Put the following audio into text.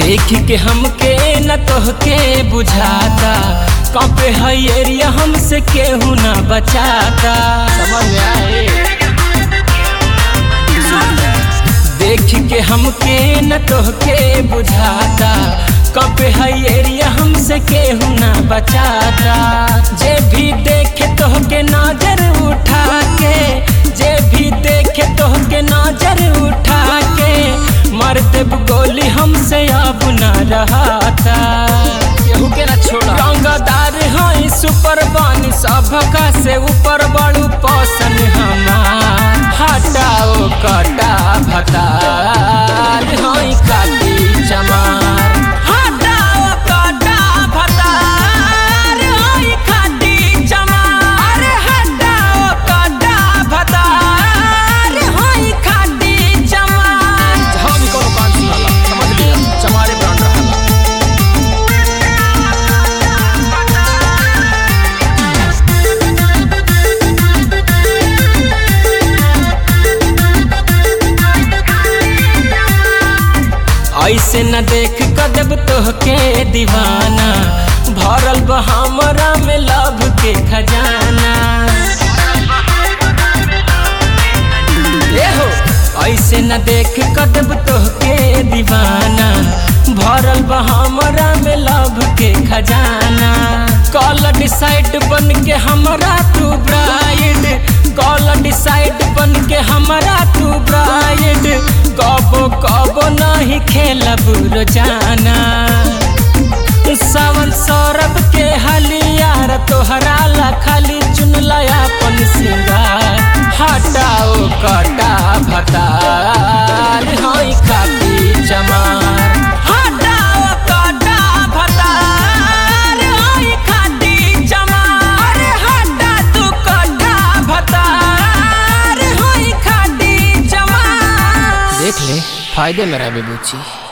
देख के हमके न तोहके बुझाता, कांपे है एरिया हमसे केहू न बचाता। समझ में आए? देख के हमके न तोहके बुझाता, कांपे है एरिया हमसे केहू न बचाता। जे भी देखे तोहके नजर उठा के, जे भी देखे तोहके नजर उठा के, मार देब गोली हमसे अब न रहता। केहू के न छोड़ा। रंगदार हई सुपर बानी सबका से ऊपर बड़ू पसन हमार। हटाओ कटा भतार हई काटी चमार। हटाओ कटा भतार हई काटी चमार। हटाओ कटा भतार हई काटी चमार। हम कोनो कान सुनाला, समझ लिया, चमारे ब्रांड रहला। ऐसे न देख कदब तोहके दीवाना, भरल बा हमरा में लव के खजाना। ऐसे न देख कदब तोहके दीवाना, भरल बा हमरा में लव के खजाना। कॉल डिसाइड बन के हमरा तू ब्राइड, कॉल डिसाइड बन के हमरा तू ब्राइड। कबो कबो नहीं खेलब रोजाना। सावन सौरभ के हलियार तोहरा ला खाली चुनला अपन सिंगार। हटाओ कटा भतार हई काटी चमार। हटाओ कटा भतार हई काटी चमार। हटा तू कटा भतार हई काटी चमार। देख ले फायदे में रहे बुच्ची।